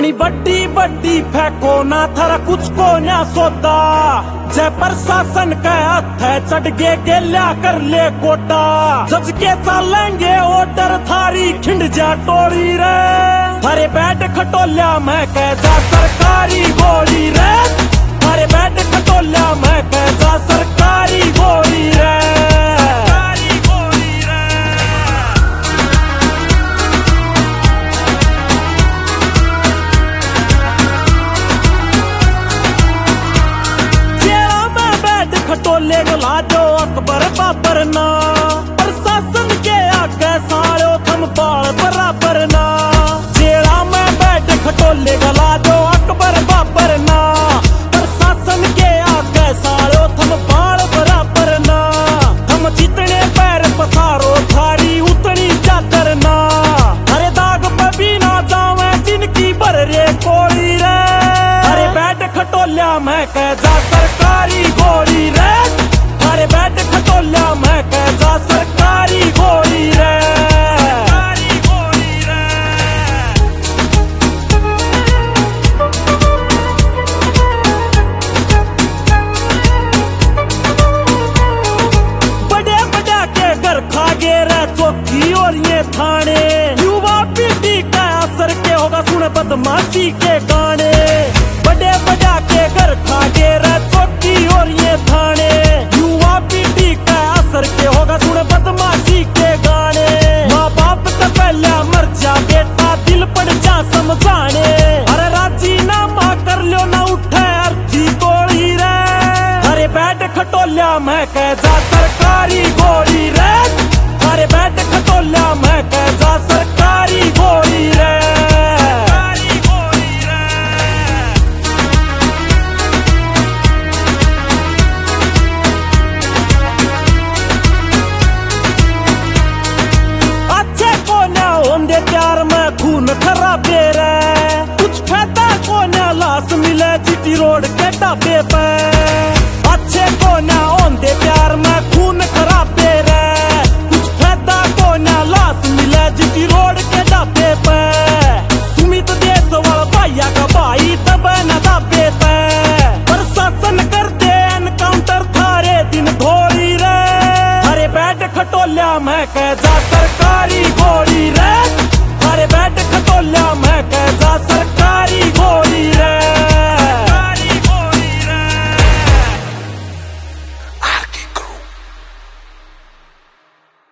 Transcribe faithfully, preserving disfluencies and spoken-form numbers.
अपनी बड्डी बड्डी फेंको ना थारा कुछ को ना सोता। जय प्रशासन का हाथ है चढ़ गे गेल्या कर ले कोटा। जज के चलेंगे ऑर्डर थारी खिंड जा टोरी रे। थारे बैठ खटोल्या मैं कह जा सरकारी गोली रे। थारे बैठ खटोल्या मैं कह जा सरकारी गोली रे। खटोले गला जो अकबर बाबर ना। प्रशासन के आगे सारो थम बाल बराबर ना। जेड़ा में बैठ खटोले गला जो अकबर बाबर ना। प्रशासन के आगे सारो थम बाल बराबर ना। हम जितने पैर पसारो थारी उतनी चादर ना। अरे दाग पे भी ना जावे जिनकी बर रे कोड़ी रे। अरे बैठ खटोल्या मैं कह जा सरकारी गोली रे। अरे बैठ खटोल्या मैं कह जा सरकारी गोली रे। सरकारी गोली रे। बड़े बड़ा के घर खागे रे चौकी और ये थाने। युवा पीढ़ी का असर के होगा सुन बदमाशी के गाने। बड़े बड़ा के घर खागे रे चौकी और ये थाने। युवा पीढ़ी का असर के होगा सुन बदमाशी के गाने। माँ बाप तो पहले मर जा बेटा दिल पड़ जा समझाने। अरे राजीनामा कर लो ना उठे अर्थी गोली रे। अरे बैठ खटोल्या मैं कह जा सरकारी गोली रे। अरे बैठ खटोल्या मैं कह जा सरकारी गोली रे। प्यार में खून खराबे रे। कुछ फायदा को ना लाश मिले जीटी रोड के ढाबे पे। अच्छे को ना ओंदे प्यार में खून खराबे रे। कुछ फायदा को ना लाश मिले जीटी रोड के ढाबे पे। सुमित देश वाला भैया का भाई तब न ढाबे पे। प्रशासन कर दे एनकाउंटर थारे दिन घोड़ी रे। अरे बैठ खटोल्या मैं कह जा सरकारी गोली रे। अरे बैठ खटोल्या